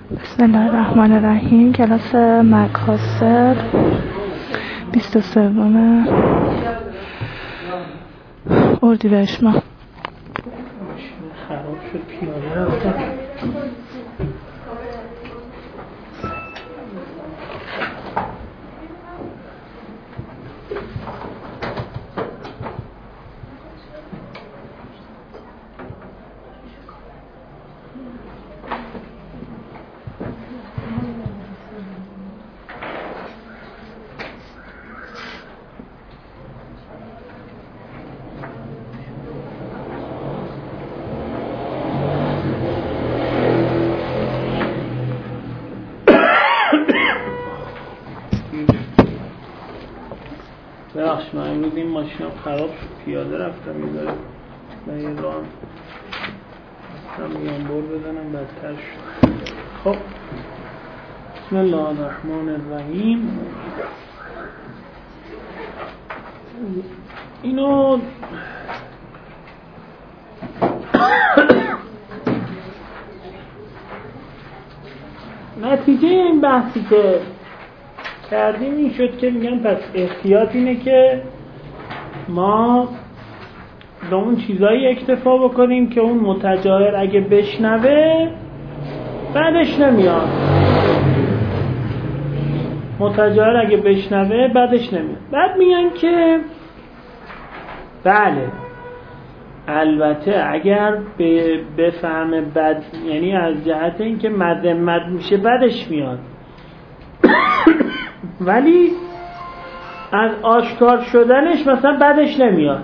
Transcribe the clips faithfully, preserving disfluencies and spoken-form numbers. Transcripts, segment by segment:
بسم الله الرحمن الرحیم. کلاس مقاصد بیست و سوم اردیبهشت ماه. خراب شد پیاده رفتم. بخش من امروز این ماشینم خراب شد پیاده رفتم یه داره من یه راه هم میگم بر بزنم بدتر شد. خب بسم الله الرحمن الرحیم. اینو نتیجه این بحثی که کردیم این شد که میگن پس احتیاط اینه که ما به اون چیزایی اکتفا بکنیم که اون متجاهر اگه بشنوه بعدش نمیاد. متجاهر اگه بشنوه بعدش نمیاد. بعد میگن که بله البته اگر بفهمه بد، یعنی از جهت اینکه مذمت میشه بعدش میاد، ولی از آشکار شدنش مثلا بعدش نمیاد.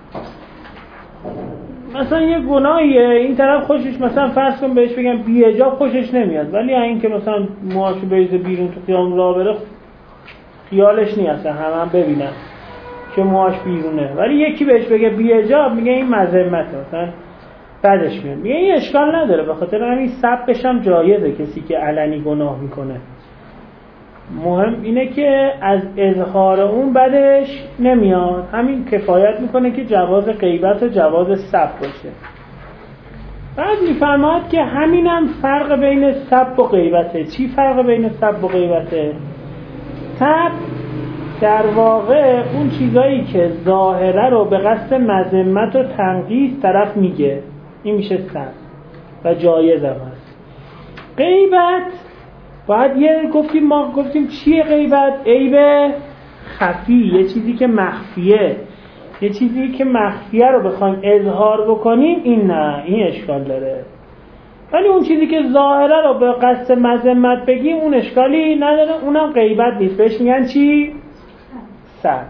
مثلا یه گناهیه این طرف خوشش، مثلا فرض کن بهش بگم بی حجاب خوشش نمیاد، ولی این که مثلا موهاشو بریزه بیرون تو خیابون راه بره خیالش نیست همه هم ببینن که موهاش بیرونه، ولی یکی بهش بگه بی حجاب میگه این مذمته، مثلا بعدش میاد. میگه این اشکال نداره، به خاطر همین سبش هم جایزه کسی که علنی گناه میکنه. مهم اینه که از اظهار اون بعدش نمیاد. همین کفایت میکنه که جواز غیبت و جواز سب باشه. بعد میفرماد که همینم فرق بین سب و غیبته. چی فرق بین سب و غیبته؟ سب در واقع اون چیزایی که ظاهره رو به قصد مذمت و تنقیص طرف میگه، این میشه سب و جایز هم هست. غیبت باید یه گفتیم ما گفتیم چیه غیبت؟ عیب خفی، یه چیزی که مخفیه، یه چیزی که مخفیه رو بخوایم اظهار بکنیم این نه، این اشکال داره. ولی اون چیزی که ظاهره رو به قصد مذمت بگیم اون اشکالی نداره، اونم غیبت نیست. بهش میگن چی؟ سب.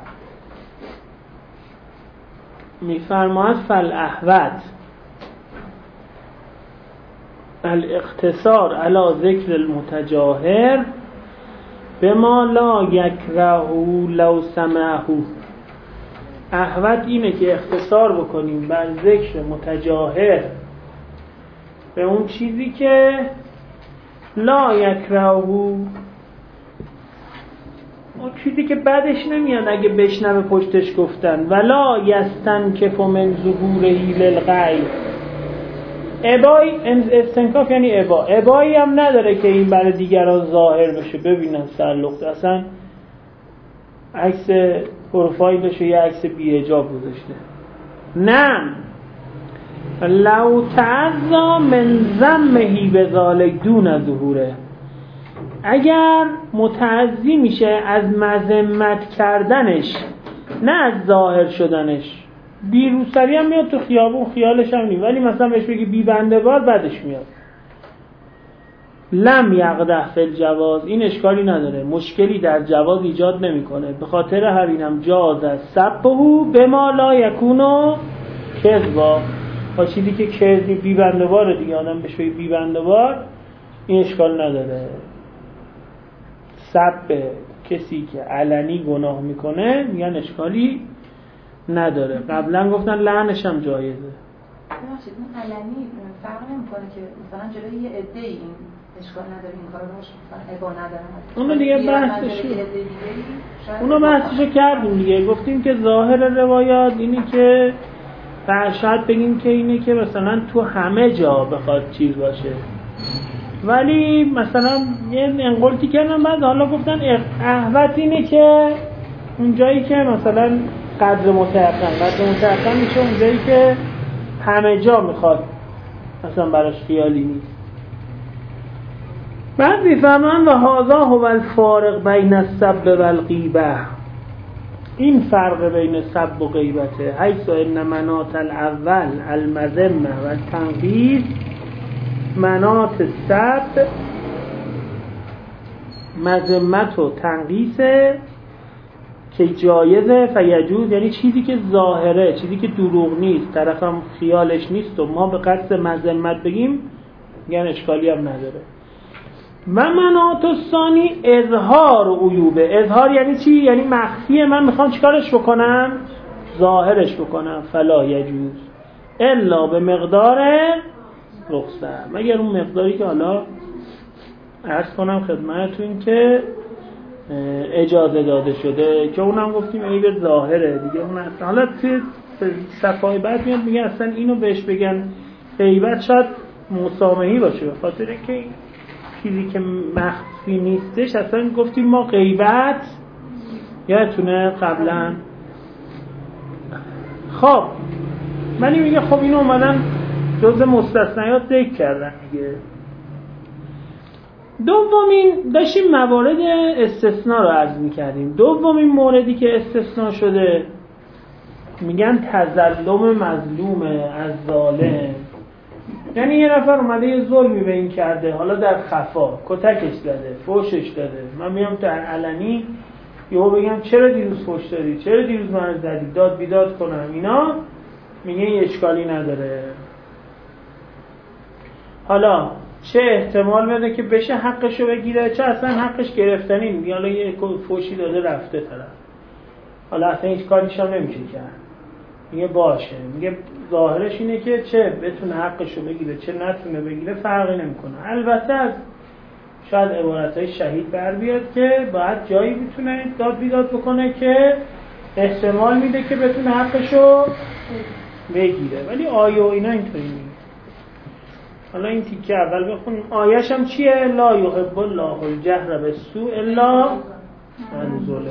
میفرماید فالاحوط الاقتصار علی ذکر المتجاهر بما لا یکره لو سمعه. احوط اینه که اختصار بکنیم بر ذکر متجاهر به اون چیزی که لا یکره، اون چیزی که بعدش نمیاد اگه بشنوه پشتش گفتن. ولا یستنکف من ظهوره للغیب. ابای استنکاف یعنی ابا، ابایی هم نداره که این برای دیگران ظاهر بشه، ببینن سرلخت اصلا عکس پروفایلش یه عکس بی حجاب گذاشته. نه لو تعذا من ذمه بذالک دون ظهوره، اگر متعذی میشه از مذمت کردنش نه از ظاهر شدنش. بی روسری هم میاد تو خیابون خیالش هم نیم، ولی مثلا بهش بگی بی بنده بار بعدش میاد. لم یقدح فی الجواز، این اشکالی نداره، مشکلی در جواز ایجاد نمیکنه. به خاطر همینم جاز است سبهو بما لا یکونو کذبا، با چیزی که کذب بی بنده بار دیگه آدم بهش بگی بی بنده بار این اشکال نداره. سب کسی که علنی گناه میکنه میگن اشکالی نداره. قبلا گفتن لعنش هم جایزه. ببخشید اون علنی فرق نمیکنه که مثلا جلوی یه عده‌ای این اشکال نداره این کارو باشه، مثلا ابا نداره. اونو دیگه بحثش اونو بحثشو کردیم دیگه. گفتیم که ظاهر روایات اینی که شاید بگیم که اینه که مثلا تو همه جا بخواد چیز باشه، ولی مثلا یه انقلتی کردن بعد حالا گفتن احوط اینه که اون جایی که مثلا قدر متعقن قدر متعقن میشه اون جایی که همه جا میخواد مثلا براش خیالی نیست. بعد میفهمن و هذا هو الفارق بین السب و الغیبه، این فرق بین سب و غیبته. حیث ان مناط الاول المذمه و التنقیص، مناط سب مذمت و تنقیصه که جایزه فیجوز، یعنی چیزی که ظاهره، چیزی که دروغ نیست، طرفم خیالش نیست و ما به قصد مذمت بگیم میگن اشکالی هم نداره. و مناط الثانی اظهار عیوبه. اظهار یعنی چی؟ یعنی مخفیه، من میخوام چیکارش بکنم؟ ظاهرش بکنم. فلا یجوز الا به مقدار رخصت، مگر اون مقداری که حالا عرض کنم خدمتتون که اجازه داده شده، که اونم گفتیم عیب ظاهره دیگه. اون اصلا حالا توی صفحه بعد میاد میگه اصلا اینو بهش بگن غیبت شاید مسامحی باشه، به خاطر که چیزی که مخفی نیستش اصلا گفتیم ما غیبت یادتونه قبلا. خب منی میگه خب اینو اومدن جزء مستثنیات ذکر کردن دیگه. دومین داشتیم موارد استثناء رو عرض میکردیم. دومین موردی که استثناء شده میگن تظلم مظلوم از ظالم، یعنی یه نفر اومده یه ظلمی به این کرده، حالا در خفا کتکش زده، فوشش داده، من میام در علنی یهو بگم چرا دیروز فوش دادی، چرا دیروز من زدی، داد بیداد کنم، اینا میگه یه اشکالی نداره. حالا چه احتمال بده که بشه حقشو بگیره، چه اصلا حقش گرفتنی میگه حالا یه فوشی داده رفته طرف، حالا اصلا هیچ کاریش هم نمیشه کرد، میگه باشه. میگه ظاهرش اینه که چه بتونه حقشو بگیره چه نتونه بگیره فرقی نمیکنه. البته از شاید عبارتهای شهید بر بیاد که باید جایی بتونه داد بیداد بکنه که احتمال میده که بتونه حقشو بگیره، ولی آیه و اینا اینطوری نیست. حالا این تیکه اول بخونیم. آیه‌ش هم چیه؟ لا یحب الله الجهر بالسوء الا من ظلم.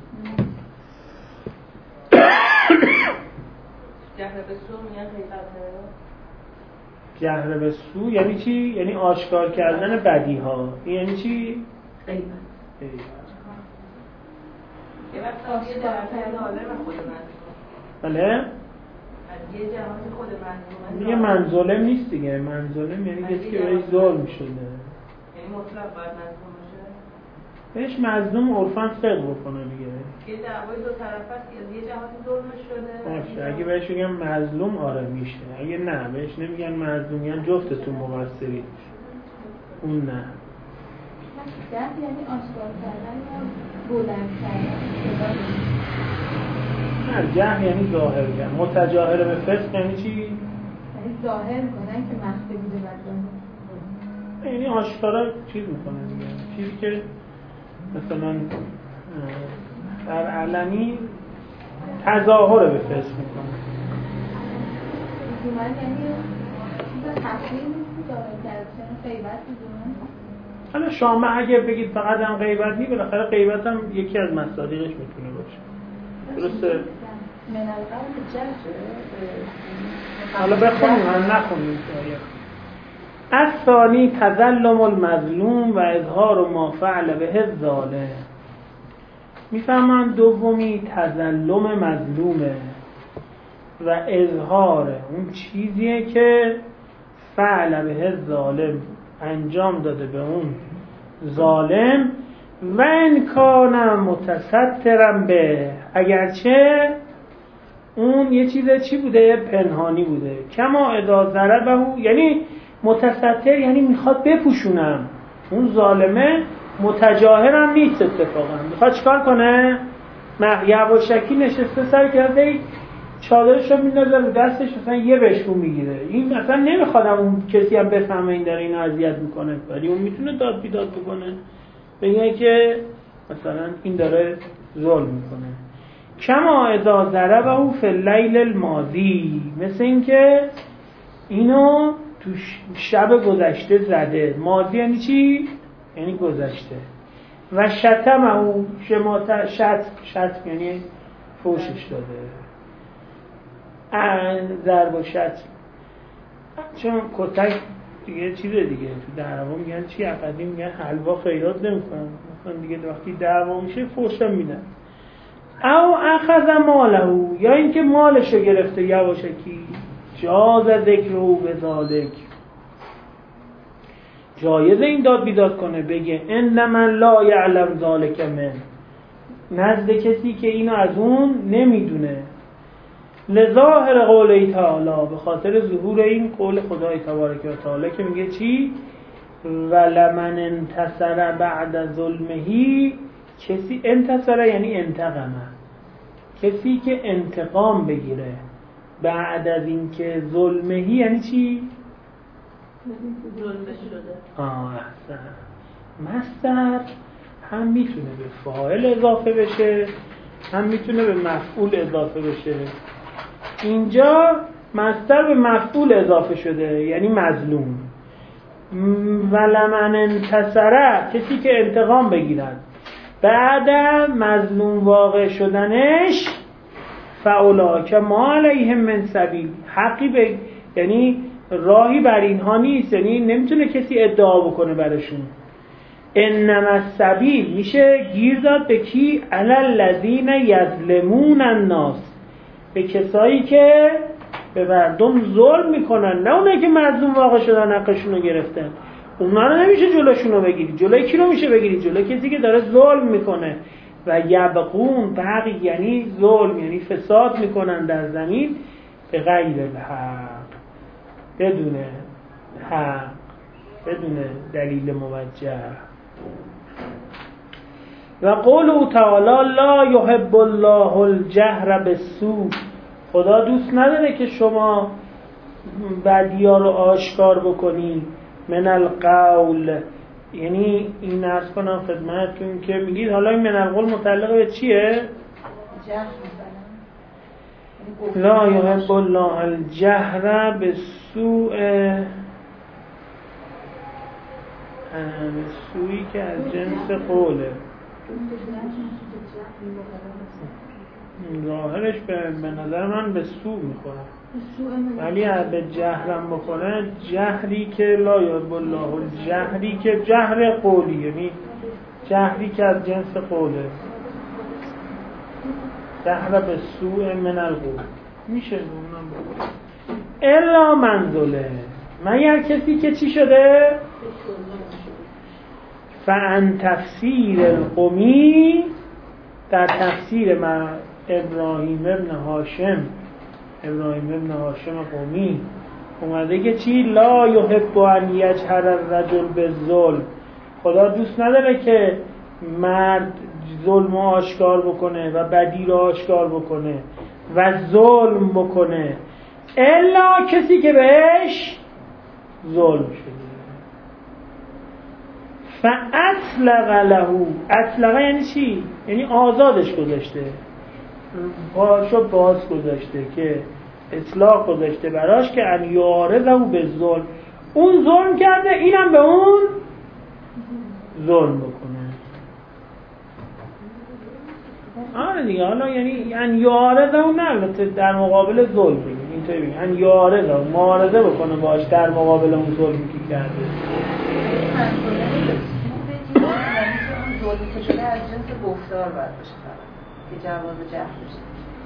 جهر به سو میگن غیبته. جهر به سو یعنی چی؟ یعنی آشکار کردن بدی ها. یعنی چی؟ غیبت. یه وقت یه جهت ظالم خود من. بله؟ یه جهت خود من. دیگه من ظالم نیست دیگه. من ظالم یعنی کسی که بهش ظلم شده. یعنی مطلق باید مظلوم باشه. بهش مظلوم عرفاً صدق بکنه دیگه. یه دعوای دو طرف است که یه جهاتی ظلمش شده. باشه اگه بهش بگم مظلوم آره میشه، اگه نه بهش نمیگن مظلوم، میگن جفتتون مقصرید. اون نه. جهر یعنی آشکار کردن یا بلند کردن؟ نه جهر یعنی ظاهر کردن. متجاهر به فسق یعنی چی؟ یعنی ظاهر کنن که مخفی بوده بعد یعنی آشکارا چیز میکنه دیگه، چیزی که مثلا در علنی تظاهر به فسق میکنه. من یعنی چیز تفصیل نیستی داره کردن غیبت میدونم. حالا شما اگه بگید فقط هم غیبت نی، بالاخره غیبت هم یکی از مصادیقش میتونه باشه. درسته؟ من القلب جهر. حالا بخونیم هم نخونیم. الثانی تظلم المظلوم و اظهار ما فعل به الظالم. میفهمن دومی تظلم مظلومه و اظهار اون چیزیه که فعل به الظالم انجام داده به اون ظالم و ان کان متسترا به، اگرچه اون یه چیز چی بوده؟ پنهانی بوده. کما اذا ضربه، یعنی متستر یعنی میخواد بپوشونم، اون ظالمه متجاهرم نیست، اتفاقا میخواد چیکار کنه؟ یواشکی نشسته سر کرده چادرش رو میندازه رو دستش، مثلا یه بشکو میگیره. این مثلا نمیخوادم اون کسی هم بفهمه این داره اینو اذیت میکنه، ولی اون میتونه داد بیداد بکنه بگه که مثلا این داره ظلم میکنه. کما اذا ضربه فی اللیل الماضی، مثل این که اینو تو شب گذشته زده. ماضی یعنی چی؟ یعنی گذشته. و شتم او شمات شت شت یعنی فوشش داده. ان ضرب و شت چون کتک دیگه چیزه دیگه، تو دعوا میگن چی، عقدی میگن حلوا خیرات نمیکنن، مثلا دیگه وقتی دعوا میشه فوشم میدن. او اخذ ماله، یا اینکه مالشو گرفته یواشکی، جاز ذکر او به ذالک، جایزه این داد بیداد کنه بگه ان من لا یعلم ذالک من، نزد کسی که اینو از اون نمیدونه. لظاهر قوله تعالی، به خاطر ظهور این قول خدای تبارک و تعالی که میگه چی؟ ولمن انتصر بعد ظلمهی، کسی انتصر یعنی انتقمه، کسی که انتقام بگیره بعد از اینکه ظلمهی یعنی چی؟ ظلمه شده. آه احسن. مصدر هم میتونه به فاعل اضافه بشه، هم میتونه به مفعول اضافه بشه. اینجا مصدر به مفعول اضافه شده یعنی مظلوم. ولمن انتصره، کسی که انتقام بگیرد بعد مظلوم واقع شدنش، فاولاک ما علیهم من سبیل، حقی به یعنی راهی بر اینها نیست، یعنی نمیتونه کسی ادعا بکنه براشون. انما السبیل میشه گیر داد به کی؟ علی الذین یظلمون الناس، به کسایی که به مردم ظلم میکنن، نه اونایی که مظلوم واقع شدن حقشون رو گرفتن. اونا رو نمیشه جلوشون رو بگیری. جلوی کی رو میشه بگیری؟ جلوی کسی که داره ظلم میکنه. و یبغون، بغی یعنی ظلم، یعنی فساد میکنن در زمین، به غیر الحق، بدون حق، بدون دلیل موجه. و قوله تعالی لا یحب الله الجهر بالسوء، خدا دوست نداره که شما بدی‌ها رو آشکار بکنی. من القول، یعنی این عرض کنم خدمتتون که میگید حالا این من القول متعلق به چیه؟ جهر می‌کنن. لا یحب الله الجهر بالسوء، سوئی که از جنس قوله، ظاهرش به نظر من به سوء میخوره، ولی به جهرم بخوره، جهری که لا یحب الله الجهری که جهر قولی، یعنی جهری که از جنس قوله، جهر به سوء من القول میشه اونم بخوره. الا منزله، مگر کسی که چی شده؟ فعن تفسیر القمی، در تفسیر من ابراهیم ابن هاشم، ابراهیم ابن هاشم قمی اومده که چی؟ لا یحب ان یجهر الرجل بالظلم، خدا دوست نداره که مرد ظلم آشکار بکنه و بدی رو آشکار بکنه و ظلم بکنه، الا کسی که بهش ظلم شده. فاطلق له، اطلق یعنی چی؟ یعنی آزادش گذاشته، پاشو باز گذاشته، که اطلاق گذاشته براش که ان یعارضه به ظلم، اون ظلم کرده اینم به اون ظلم بکنه. آره دیگه، حالا یعنی ان یعارضه اون نه البته در مقابل ظلم بگیم، اینطوری بگیم ان یعارضه، معارضه بکنه باش در مقابل اون ظلمی که کرده. ظلمی که شده از جنس گفتار باید باشه که جواز جهر بشه،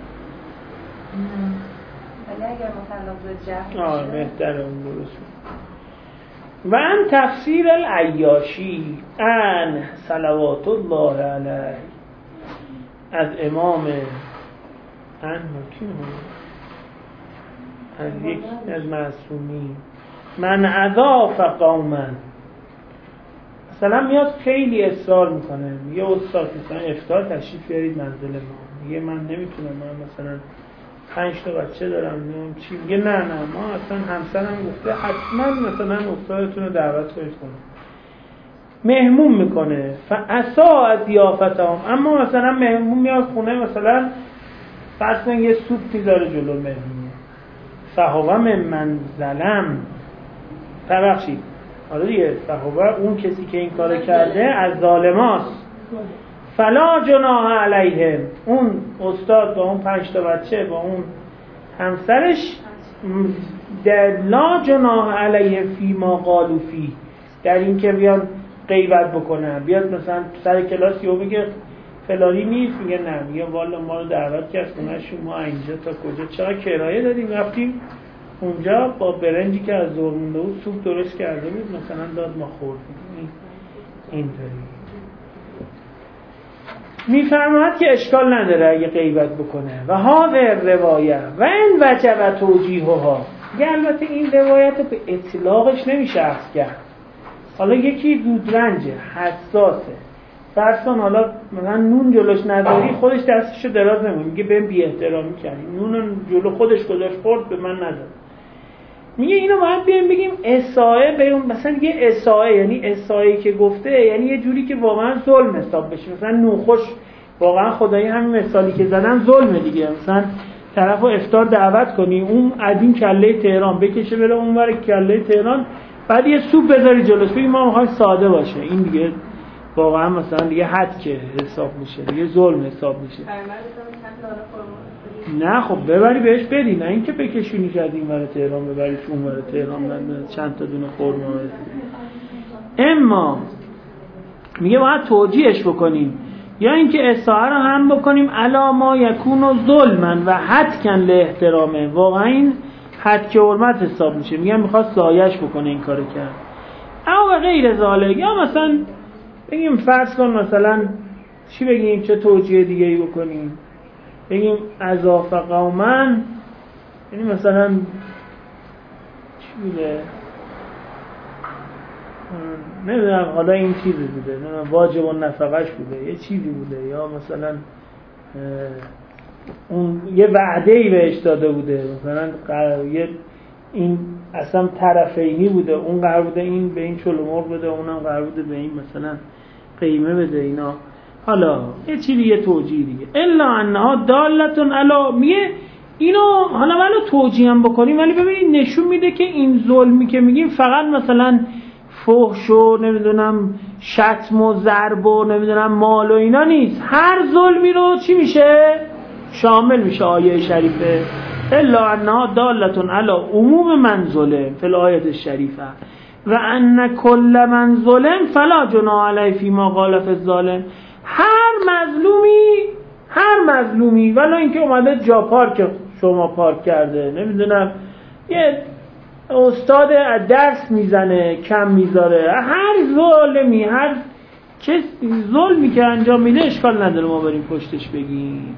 ولی اگر مثلا لفظ جهر آه بهتره اون درست. و ان تفسیر العیاشی ان صلوات الله علیه، از امام ان مکیم از یک از معصومی، من اضاف قوما، مثلا میاد خیلی اصرار میکنه، میگه استاد مثلا افطار تشریف بیارید منزل ما، میگه من نمیتونم، من مثلا پنج تا بچه دارم، نمیدونم چی، میگه نه نه ما اصلا همسرم گفته حتما مثلا استادتون رو دعوت کنید خونه، مهمون میکنه. فعصا از ضیافتهم، اما مثلا مهمون میاد خونه، مثلا فرض کنید یه سوپ میذاره جلو مهمون، فهو من ظلم، ببخشید حالا دیگه صحابه اون کسی که این کارو کرده از ظالماست. فلا جناح علیهم، اون استاد با اون پنج تا بچه با اون همسرش در لا جناح علیه فی ما قالوا فی، در این که بیان غیبت بکنن، بیاد مثلا سر کلاس یهو بگه فلانی نیست، میگه نه، میگه والا ما رو دعوت کرد خونه‌شون، ما اینجا تا کجا چرا کرایه دادیم رفتیم اونجا با برنجی که از ظهر مونده بود سوپ درست کرده بود مثلا داد ما خوردیم. اینطوری میفرماید که اشکال نداره اگه غیبت بکنه. و هاذا روایه و این وجب توجیهها، یه البته این روایت رو به اطلاقش نمیشه اخذ کرد. حالا یکی زودرنجه، حساسه، فرض کن حالا مثلا نون جلوش نداری خودش دستشو دراز نمیکنه، میگه بهم بی احترامی کردی، نون جلو خودش گذاشت خورد به من نداد. میگه اینو باید بیایم بگیم اساءه به اون، مثلا یه اساءه یعنی اساءه‌ای که گفته یعنی یه جوری که واقعا ظلم حساب بشه. مثلا نوخوش واقعا خدایی همین مثالی که زدن ظلمه دیگه، مثلا طرفو افطار دعوت کنی اون از این کله تهران بکشه بره اونور کله تهران، بعد یه سوپ بذاری جلوش بگی ما می‌خوایم ساده باشه، این دیگه واقعا مثلا دیگه حد که حساب میشه، دیگه ظلم حساب میشه. نه خب ببری بهش بدی، نه اینکه بکشونیش از این ور تهران ببریش اون ور تهران، چند تا دونه خرما بده. اما میگه باید توجیهش بکنیم، یا اینکه اساءه رو هم بکنیم علا ما یکون ظلما و حد کن لاحترامه، واقعا این حد که حرمت حساب میشه. میگم میخواد سایش بکنه این کارو کرد. او غیر ذالک، یا مثلا بگیم فرض کن مثلا چی بگیم، چه توجیه دیگه ای بکنیم، بگیم اضاف قومن، یعنی مثلا چی بوده نمیدونم، حالا این چیزی بوده، نمیدونم واجب و نفقش بوده، یه چیزی بوده، یا مثلا اون یه وعده‌ای بهش داده بوده، مثلا یه این اصلا طرفینی بوده، اون قرار بوده این به این چلو مرغ بده، اونم قرار بوده به این مثلا قیمه بده، اینا حالا یه چیزی یه توجیه دیگه. الا انها دالتون علا، میگه اینو حالا ولو توجیه هم بکنیم ولی ببینید نشون میده که این ظلمی که میگیم فقط مثلا فحش و نمیدونم شتم و ضرب و نمیدونم مال و اینا نیست، هر ظلمی رو چی میشه؟ شامل میشه آیه شریفه. الا انها دالتون علا عموم من ظلم فی الآیه الشریفه و ان کل من ظلم فلا جناح علیه فی ما قال فی الظالم. هر مظلومی هر مظلومی ولی اینکه اومده جا پارک شما پارک کرده، نمیدونم یه استاد درس میزنه کم میذاره، هر ظالمی هر کس ظلمی که انجام میده اشکال نداره ما بریم پشتش بگیم.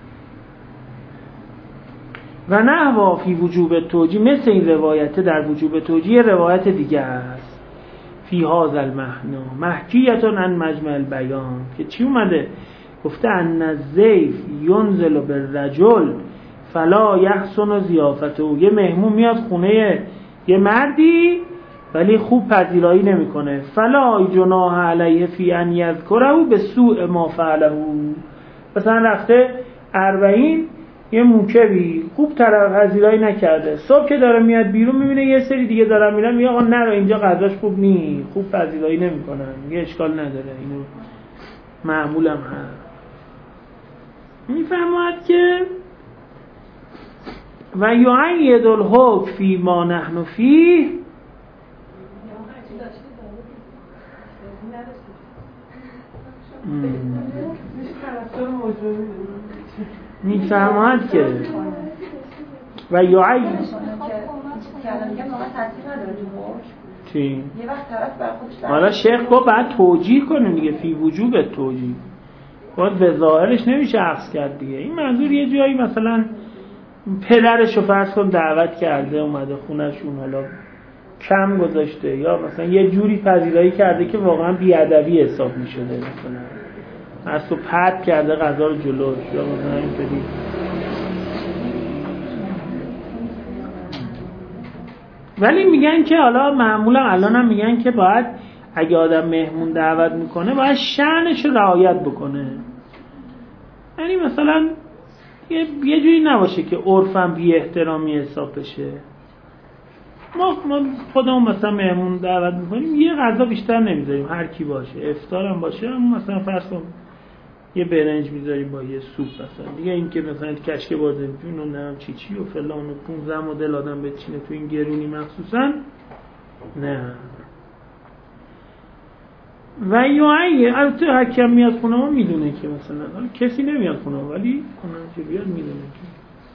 و نحوا فی وجوب توجیه، مثل این روایت در وجوب توجیه روایت دیگه است فی هذا المحنا محکیتون عن مجمع البیان، که چی اومده؟ گفته ان الضیف ینزل بالرجل فلا یحسن ضیافته، یه مهمون میاد خونه یه مردی ولی خوب پذیرایی نمیکنه، فلا جناح علیه فی ان یذکره به سوء ما فعله، مثلا رفته اربعین یه موکبی خوب طرف پذیرایی نکرده، صبح که داره میاد بیرون میبینه یه سری دیگه دارن میرن، میگه آقا نرو اینجا غذاش خوب نی، خوب پذیرایی نمیکنن، میگه اشکال نداره، اینو معمولم هست. میفهمد که و یعید الحکم فی ما نحن فیه، میفهمد که و یعید چی؟ یه وقت طرف بر خودش حالا شیخ گفت بعد توجیه کنه دیگه، فی وجوب توجیه، باید به ظاهرش نمیشه عکس کرد دیگه. این منظور یه جایی مثلا پدرش رو فرض کن دعوت کرده اومده خونهشون، حالا کم گذاشته یا مثلا یه جوری پذیرایی کرده که واقعا بیادبی حساب میشده، مثلا از تو پرت کرده غذا رو جلوش، یا مثلا اینطوری. ولی میگن که حالا معمولا الان هم میگن که باید اگه آدم مهمون دعوت میکنه باید شأنش رو رعایت بکنه، یعنی مثلا یه, یه جوری نباشه که عرفم بی احترامی حساب بشه. ما ما خودمون مثلا مهمون دعوت میکنیم یه غذا بیشتر نمیذاریم، هر کی باشه، افطار هم باشه، اما مثلا فرض کن یه برنج میذاریم با یه سوپ مثلا. دیگه این که مثلا کشک بادمجون و نم چی چی و فلان و پونزده مدل آدم بچینه تو این گرونی مخصوصا نه. و یوعیه البته حکم میاد خونه ما میدونه که مثلا کسی نمیاد خونه ما، ولی خونه که بیاد میدونه که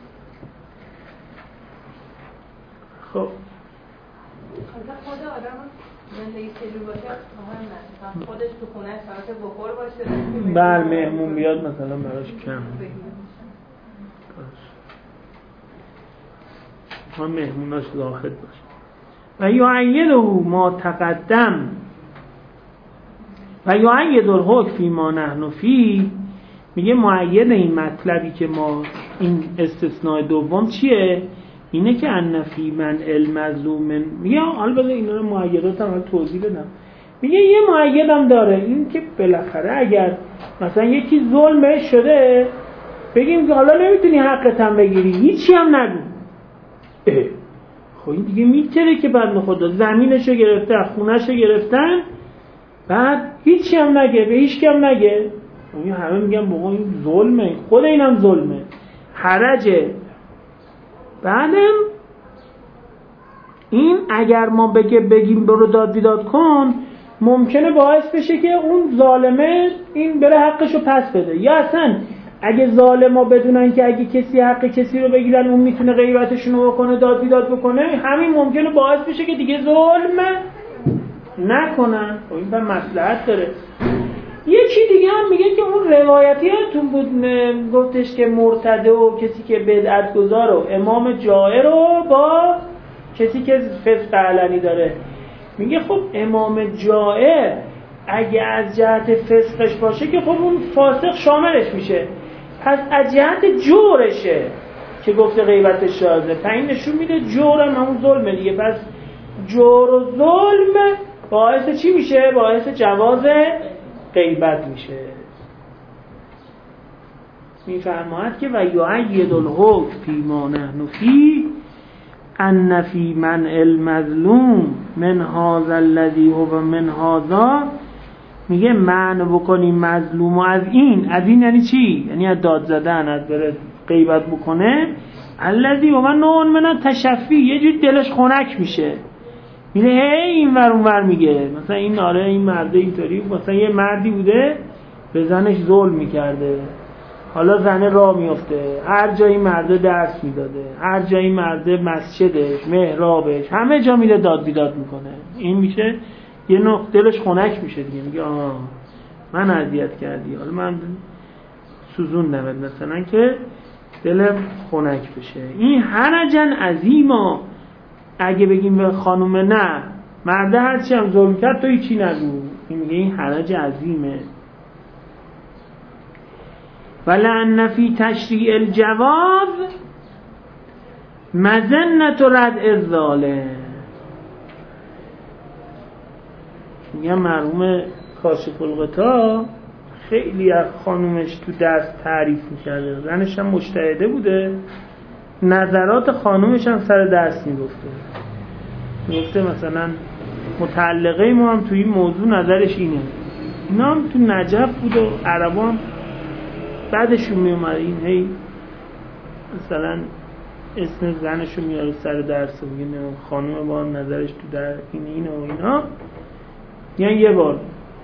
خب خود آدم زندگی سلول باشه مهمه، خودش تو خونه ساعت بخور باشه، بر مهمون بیاد مثلا براش کم ما مهموناش زاهد باشه. و یعیده ما تقدم و یعید الحکم فی ما نحن فی، میگه معید این مطلبی که ما این استثناء دوم چیه؟ اینه که ان فی من المظلوم، میگه حالا بذار اینا رو معیدات هم توضیح بدم. میگه یه معید هم داره، این که بالاخره اگر مثلا یکی ظلمش شده بگیم که حالا نمیتونی حقت هم بگیری، هیچی هم نگو، اه خب این دیگه میتره که بند خدا زمینشو گرفته، خونهشو گرفتن، بعد هیچی هم نگه، به هیچ کم نگه. همه میگن بابا این ظلمه، خود اینم ظلمه، حرجه. بعدم این اگر ما بگه بگیم برو داد بیداد کن، ممکنه باعث بشه که اون ظالمه این بره حقشو پس بده، یا اصلا اگه ظالما بدونن که اگه کسی حق کسی رو بگیرن اون میتونه غیبتشون رو بکنه، داد بیداد بکنه، همین ممکنه باعث بشه که دیگه ظلم نکنن. خب این هم مصلحت داره. یکی دیگه هم میگه که اون روایتی هاتون بود گفتش که مرتده و کسی که بدعت گذار و امام جائر رو با کسی که فسق علنی داره، میگه خب امام جائر اگه از جهت فسقش باشه که خب اون فاسق شاملش میشه، پس از جهت جورشه که گفته غیبتش شازه، پس این نشون میده جورم همون ظلمه دیگه. پس جور و ظلم باعث چی میشه؟ باعث جواز غیبت میشه. میفرماید که و یعید الحکم فی ما نحن فی ان فی من المظلوم من هذا الذی هو من هذا، میگه معنی بکنیم مظلوم از این، از این یعنی چی؟ یعنی از داد زدن، از بره غیبت بکنه. الذی هو نوع من تشفی، یه جور دلش خنک میشه، میگه هی این ور اون ور میگه مثلا این آره این مرده اینطوری، مثلا یه مردی بوده به زنش ظلم میکرده، حالا زنه راه میفته، هر جایی مرده درس میداده، هر جایی مرده مسجدش، محرابش، همه جا میره داد بیداد میکنه، این میشه یه نقطه دلش خنک میشه دیگه، میگه آه من اذیت کردی، حالا من سوزوندمت مثلا که دلم خنک بشه. این حرجن عظیما، اگه بگیم به خانومه نه مرده هرچی هم ظلم کرد تو هیچی نگو، این میگه این حرج عظیمه. ولعن فی تشریع الجواز مظنة رد الظالم، میگه مرحوم کاشف الغطا خیلی از خانومش تو درس تعریف میکرده، زنش هم مجتهده بوده، نظرات خانومش هم سر درس میگفته، میگفته مثلا متعلقه ما هم توی این موضوع نظرش اینه. اینا هم تو نجف بود و عربا هم بعدشون میومد این هی مثلا اسم زنشو میاره سر درس و میگه خانوم با هم نظرش تو در این اینه و اینا. یعنی یه بار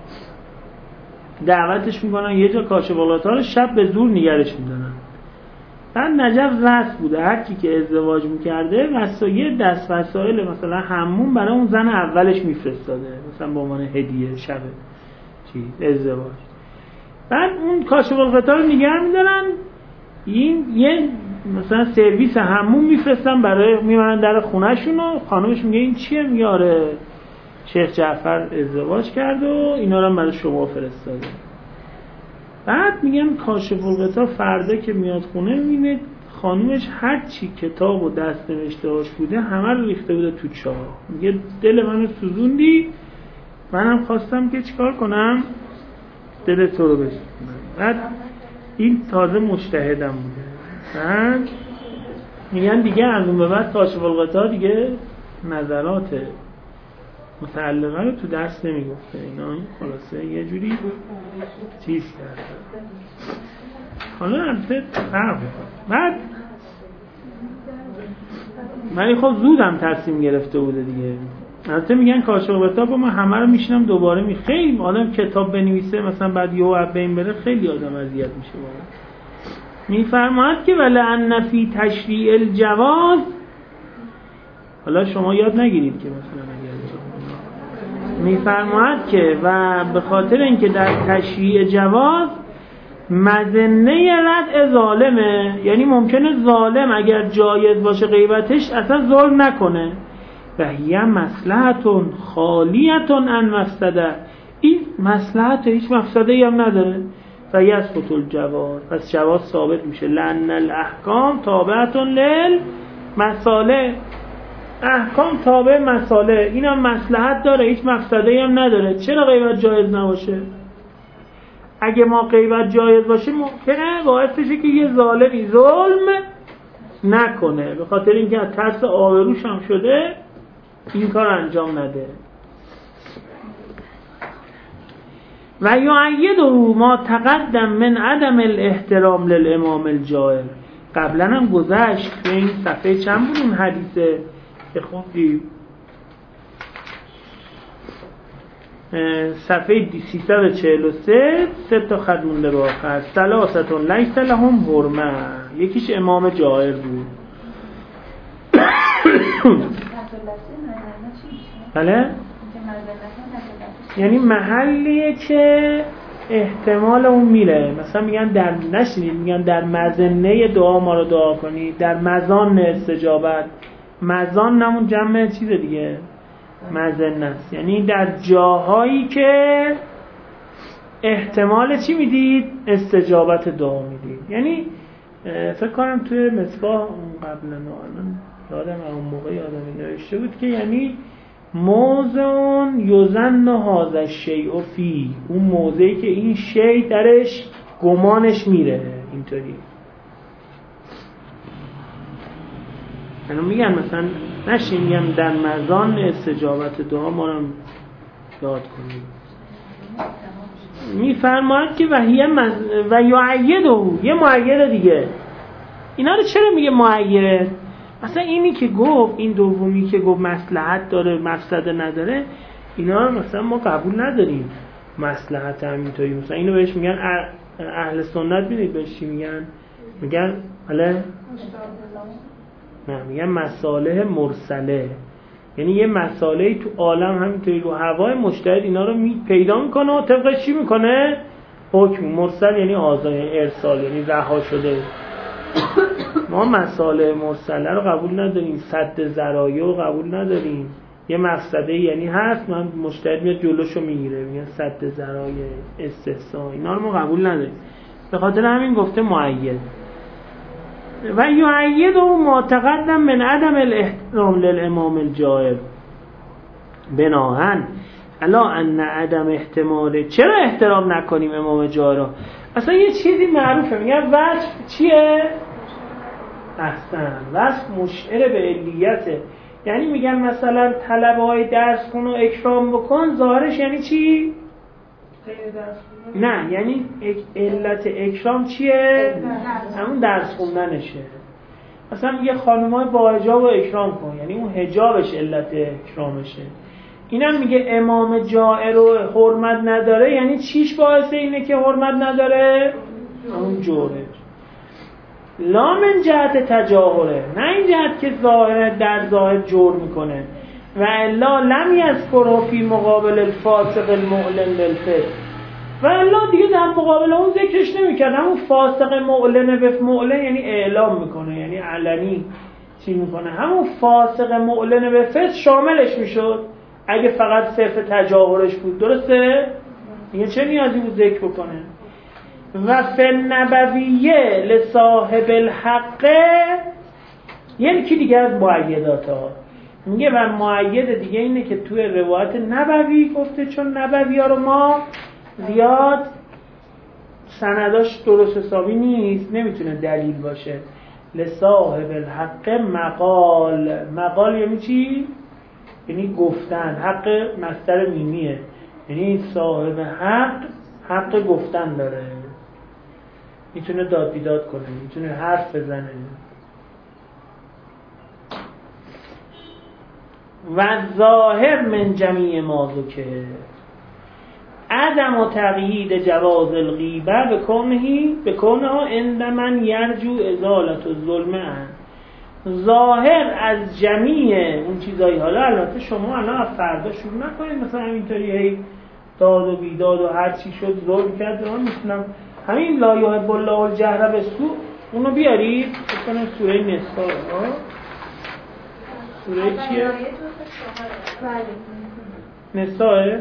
دعوتش میکنن یه جا کاشف الغطا رو شب به زور نگرش میدارن. بعد نجف رسم بوده هر کی که ازدواج میکرده وسایل دست وسایل مثلا حموم برای اون زن اولش میفرستاده مثلا به عنوان هدیه شب چی ازدواج. بعد اون کاشف الغطا رو نگه میدارن، این یه مثلا سرویس حموم میفرستن برای میبرن در خونهشون و خانمش میگه این چیه؟ میگه آره شیخ جعفر ازدواج کرد و اینا رو برای شما فرستاده. بعد میگم کاشف الغطا فردا که میاد خونه میبینه خانومش هر چی کتاب و دست نوشته‌اش بوده همه رو ریخته بوده تو چاه. میگه دل منو سوزوندی، منم خواستم که چیکار کنم دل تو رو بسوزونم. بعد این تازه مجتهدم بوده. بعد میگن دیگه از اون به بعد کاشف الغطا دیگه نظرات متعلقه رو تو درس نمیگفته، اینا خلاصه یه جوری چیز کرده. حالا البته فرق میکنه. بعد من خب زودم تصمیم گرفته بوده دیگه. البته میگن کاشف کتاب ما همه رو میشینم دوباره می خیلی آدم کتاب بنویسه مثلا بعد یهو از بین بره خیلی آدم اذیت میشه واقعا. میفرماید که ولعن فی تشریع الجواز، حالا شما یاد نگیرید که مثلا میفرماید که و به خاطر اینکه در تشریع جواز مظنه رد ظالمه، یعنی ممکنه ظالم اگر جایز باشه غیبتش اصلا ظلم نکنه و هی مصلحتون خالیتون عن مفسده، این مصلحت هیچ مفسده‌ای هم نداره و یثبت الجواز، پس جواز ثابت میشه. لأن الاحکام تابعتون للمصالح، احکام تابع مصالح، این هم مصلحت داره هیچ مفسده‌ای هم نداره، چرا غیبت جایز نباشه؟ اگه ما غیبت جایز باشه ممکنه باعث بشه که یه ظالمی ظلم نکنه، به خاطر اینکه از ترس آبروش هم شده این کار انجام نده. و یعیده ما تقدم من عدم الاحترام للامام الجائر، قبلا هم گذشت به این صفحه چند بود اون حدیثه که خوندیم، صفحه سیصد و چهل و سه، سه تا خط مونده به آخر. ثلاثتون لیس لهم حرمه، یکیش امام جائر بود. بله؟ یعنی محلیه که احتمال اون میره، مثلا میگن در نشینید میگن در مظنه دعا ما رو دعا کنید، در مزان استجابت، مزان نمون جمع چیز دیگه مظنه است، یعنی در جاهایی که احتمال چی میدید؟ استجابت دعا میدید. یعنی فکر کنم توی مصباح اون قبلا الان یادم اون موقع یادم نوشته بود که یعنی موضع یظن هذا الشیء فی، اون موضعی که این شی درش گمانش میره اینطوری. یعنی میگن مثلا نشین میگم در مزان استجابت دعا ما رو یاد کنیم. میفرماید که وحیه مز... و یعیده، یه معید دیگه. اینا رو چرا میگه معید؟ مثلا اینی که گفت، این دومی که گفت مصلحت داره مفسده نداره، اینا رو مثلا ما قبول نداریم مصلحت همینطوری. مثلا اینو بهش میگن اهل سنت، ببینید بهش چی میگن؟ میگن بله نه، میگن مصالح مرسله، یعنی یه مسائلی تو عالم همینطوری رو هوای مجتهد اینا رو می پیدا میکنه و طبقش چی میکنه؟ حکم. مرسل یعنی آزای ارسال، یعنی رها شده. ما مسائل مرسله رو قبول نداریم، سد ذرایع رو قبول نداریم. یه مفسده یعنی هست، من مجتهد میاد جلوشو میگیره، میگن سد ذرایع، استحسان، اینا رو ما قبول نداریم. به خاطر همین گفته معید. و یعید و معتقدم من عدم الاحترام للامام الجائر بناهن الا ان عدم احتمال، چرا احترام نکنیم امام جائر؟ اصلا یه چیزی معروفه، میگن وصف چیه؟ اصلا وصف مشعر به علیته، یعنی میگن مثلا طلبه های درس کن و اکرام بکن، ظاهرش یعنی چی؟ نه، یعنی علت اکرام چیه؟ همون درس خوندنشه. مثلا میگه خانم‌های با حجاب و اکرام کن، یعنی اون حجابش علت اکرامشه. اینم میگه امام جائر رو حرمت نداره، یعنی چیش باعث اینه که حرمت نداره؟ اون جوره. لا من جهت تجاهره، نه این جهت که ظاهر در ظاهر جور میکنه. و الا لم یذکره فی مقابل الفاسق المعلن للفسق، و الا دیگه در مقابل اون ذکرش نمیکرد. همون فاسق معلن به معلن یعنی اعلام میکنه، یعنی علنی چی میکنه، همون فاسق معلن به فسق شاملش میشد اگه فقط صرف تجاهرش بود. درسته؟ دیگه چه نیازی بود ذکر بکنه؟ و فالنبویه لصاحب الحق، یعنی کی دیگه از معیدات ها میگه. و معید دیگه اینه که توی روایت نبوی گفته، چون نبوی ها رو ما زیاد سنداش درست حسابی نیست، نمیتونه دلیل باشه. لصاحب الحق مقال، مقال یعنی چی؟ یعنی گفتن. حق مصدر میمیه، یعنی صاحب حق حق گفتن داره، میتونه داد بیداد کنه، میتونه حرف بزنه. و ظاهر من جمیع ما ذکر عدم و تقیید جواز الغیبه به کونهی به کونها عند من یرجو ازالت و ظلم ان. ظاهر از جمیع اون چیزایی، حالا البته شما الان از فردا شروع نکنید مثلا همینطوری هی داد و بیداد و هر چی شد ظلم کرد. من میتونم همین لا یحب الله الجهر بالسوء اونو بیارید بکنم سوره نساء. سوره چیه؟ نساء؟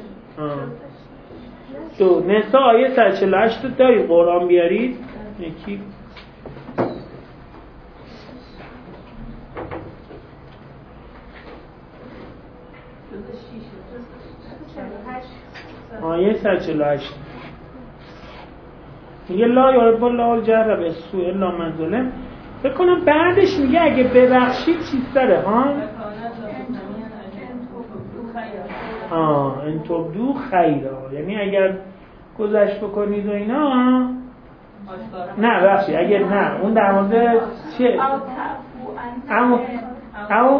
دو نساء آیه صد و چهل و هشت دارید قرآن بیارید. یکی آیه صد و چهل و هشت میگه لا یحب الله الجهر بالسوء الا من ظلم. فکر کنم بعدش میگه اگه ببخشید چیز داره ها آه ان تبدو خیرا، یعنی اگر گذشت بکنید و اینا. نه بخشید اگر نه اون در مورد چیه؟ او او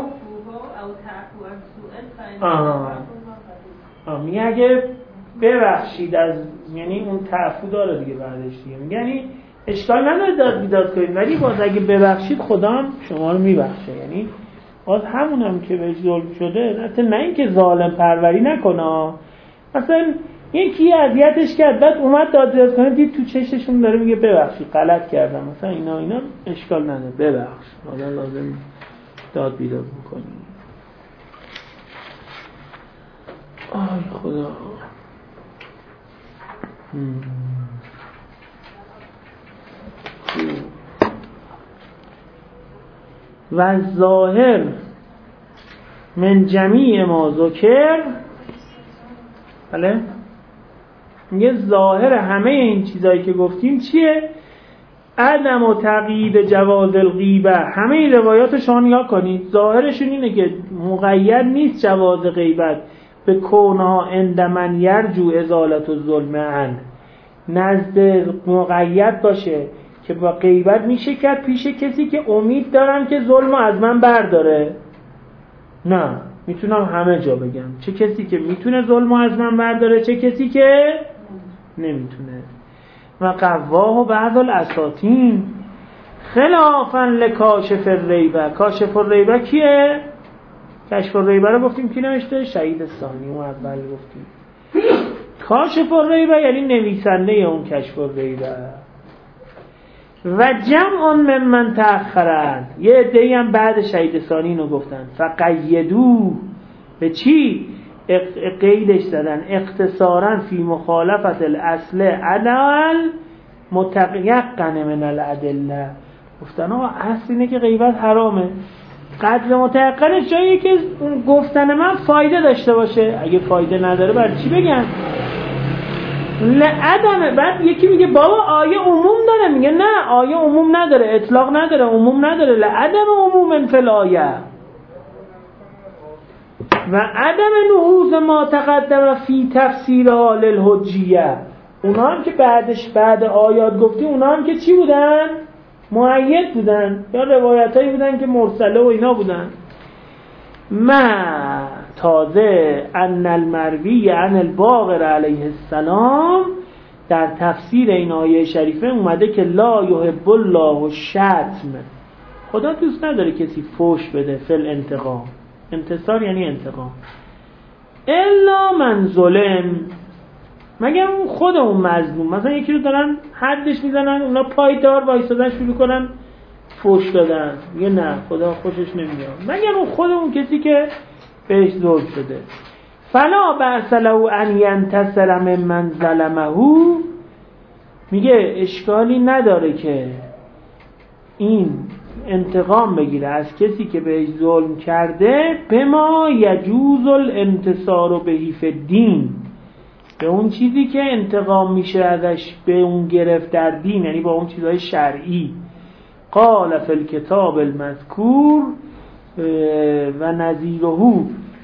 آه آه میگه اگه ببخشید از، یعنی اون تعفو داره دیگه بعدش دیگه میگه یعنی اشکال نداره داد بیداد کنید، ولی باز اگه ببخشید خدا هم شما رو میبخشه. یعنی باز همونم که بهش ظلم شده، حتی نه اینکه ظالم پروری نکنه، مثلا یکی اذیتش کرد بعد اومد داد بیداد کنه، دید تو چششون داره میگه ببخشید غلط کردم مثلا اینا اینا اشکال نداره ببخش، حالا لازم داد بیداد بکنی. آی خدا. و ظاهر من جمیع ما ذکر، بله میگه ظاهر همه این چیزایی که گفتیم چیه؟ عدم و تقیید جواز الغیبه. همه این روایات شما نگاه کنید ظاهرشون اینه که مقید نیست جواز غیبت به کونها عند من یرجو ازالت و ظلم عن، نزد مقید باشه که با غیبت میشه کرد پیش کسی که امید دارم که ظلمو از من برداره. نه میتونم همه جا بگم چه کسی که میتونه ظلمو از من برداره چه کسی که نمیتونه. و قواه و بعض الاساطین خلافا لکاشف الریبه. کاشف الریبه کیه؟ کشف الریبه رو گفتیم کی نوشته؟ شهید ثانی. اون اول گفتیم کاشف الریبه یعنی نویسنده اون کشف الریبه. و جمع من من تأخرن، یه عده‌ای هم بعد شهید ثانی اینو گفتن. فقیدو به چی؟ قیدش زدن اختصارا فی مخالفت الاصل عدل متیقن من الادله. گفتن آقا اصل اینه که غیبت حرامه، قدر متیقنش جاییه که گفتن من فایده داشته باشه، اگه فایده نداره برای چی بگن؟ لعدمه. بعد یکی میگه بابا آیه عموم داره، میگه نه آیه عموم نداره، اطلاق نداره، عموم نداره. لعدم عموم فی الآیه و عدم نهوض ما تقدم فی تفسیرها للحجیه. اونا هم که بعدش بعد آیات گفتی اونا هم که چی بودن؟ مؤید بودن یا روایت هایی بودن که مرسله و اینا بودن. ما تازه ان المروی عن الباقر علیه السلام در تفسیر این آیه شریفه اومده که لا یحب الله الشتم، خدا دوست نداره کسی فوش بده، فل انتقام، انتصار یعنی انتقام، الا من ظلم، مگر اون خود اون مظلوم. مثلا یکی رو دارن حدش میزنن اونا پایدار وایسادن شروع کنن فوش دادن، میگه نه خدا خوشش نمیاد، مگر اون خود اون کسی که بهش ظلم شده. فلا بأس له ان ینتصر ممن ظلمه، میگه اشکالی نداره که این انتقام بگیره از کسی که بهش ظلم کرده، به ما یجوز الانتصار بهی فی الدین، به اون چیزی که انتقام میشه ازش به اون گرفت در دین، یعنی با اون چیزهای شرعی. قال فی الکتاب المذکور و نظیره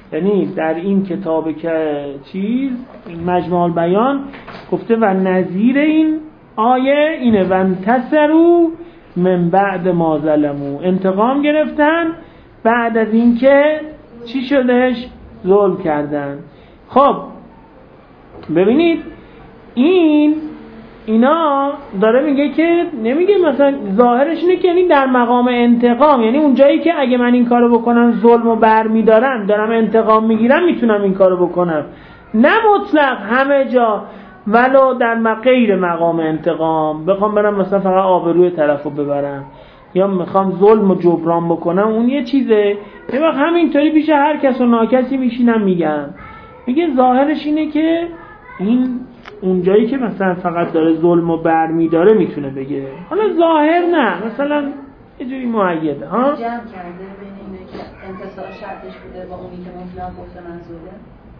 یعنی در این کتاب که چیز مجموع البیان گفته و نظیر این آیه اینه و انتصروا من بعد ما ظلموا، انتقام گرفتن بعد از اینکه چی شدش؟ ظلم کردن. خب ببینید این اینا داره میگه که نمیگه مثلا ظاهرش اینه که یعنی در مقام انتقام، یعنی اون جایی که اگه من این کارو بکنم ظلمو برمیدارم دارم انتقام میگیرم میتونم این کارو بکنم، نه مطلق همه جا ولو در غیر مقام انتقام بخوام برم مثلا فقط آبروی طرفو ببرم یا میخوام ظلم و جبران بکنم اون یه چیزه. یه وقت همینطوری پیش هر کس و ناکسی میشینم میگم. میگه ظاهرش اینه که این اونجایی که مثلا فقط داره ظلم و بر میداره میتونه بگه، حالا ظاهر نه مثلا یه جوری معیده ها جمع کرده بین اینه که انتصار شرطش بوده با اونی که مطلق گفته منظوره.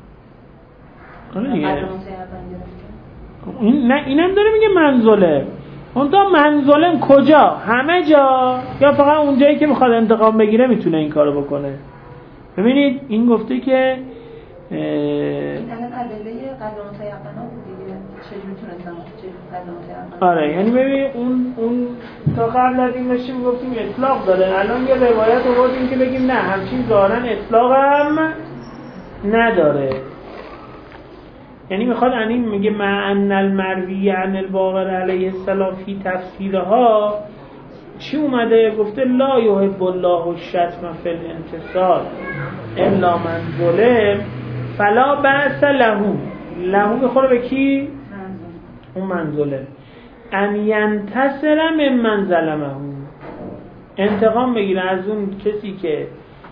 آره این نه اینم داره میگه منزله. اون تا منزله کجا؟ همه جا یا فقط اونجایی که میخواد انتقام بگیره میتونه این کارو بکنه. ببینید این گفته که این الان ادله قدر متیقنا بود دیگه، چجوری تونستم چجوری قدر متیقنا؟ آره یعنی ببین اون اون تا قبل از این داشتیم میگفتیم اطلاق داره، الان یه روایت آوردیم که بگیم نه همچین ظاهرا اطلاق هم نداره. یعنی میخواد این میگه مع ان المروی عن الباقر علیه السلام فی تفسیرها چی اومده؟ گفته لا یحب الله الشتم فی الانتصار الا من ظلم فلا بأس له. له میخوره به کی؟ اون من ظلم. ان ینتصر من من ظلمه، انتقام بگیره از اون کسی که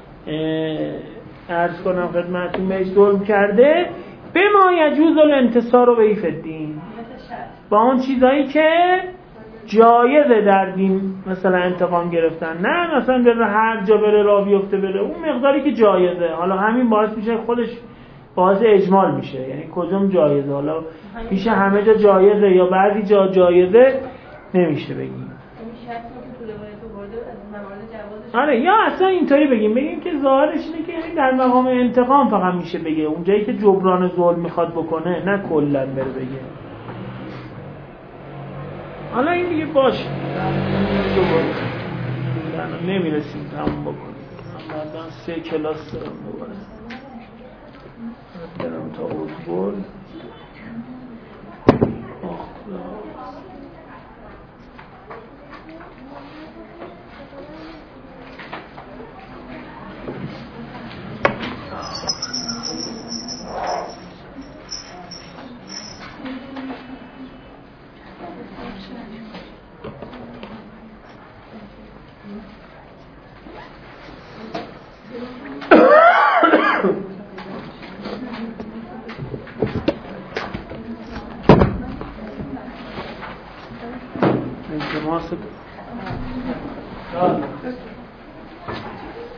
عرض کنم خدمتتون بهش ظلم کرده، به ما یجوز الانتصار به الدین، با اون چیزایی که جایزه در دین، مثلا انتقام گرفتن، نه مثلا بره هر جا بره را بیفته بره، اون مقداری که جایزه. حالا همین باعث میشه خودش باعث اجمال میشه، یعنی کجام جایزه، حالا میشه همه جا جایزه یا بعضی جا جایزه نمیشه بگیم. آره یا اصلا اینطوری بگیم بگیم که ظاهرش اینه که یعنی در مقام انتقام فقط میشه بگه، اونجایی که جبران ظلم میخواد بکنه نه کلا بره بگه. حالا این دیگه باشه نمیرسیم تموم بکنیم، بعدا سه کلاس دارم دوباره برم تا اوزبول. التماس